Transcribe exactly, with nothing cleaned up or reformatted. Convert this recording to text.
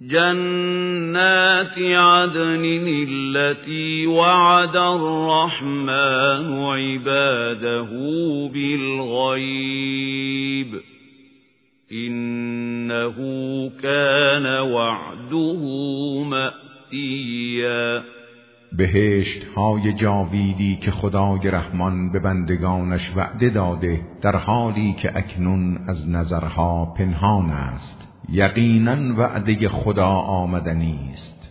جنات عدن التي وعد الرحمن عباده بالغيب إنه كان وعده مأتیا. بهشت های جاویدی که خدای رحمان به بندگانش وعده داده، در حالی که اکنون از نظرها پنهان است. یقینا وعده خدا آمدنی است.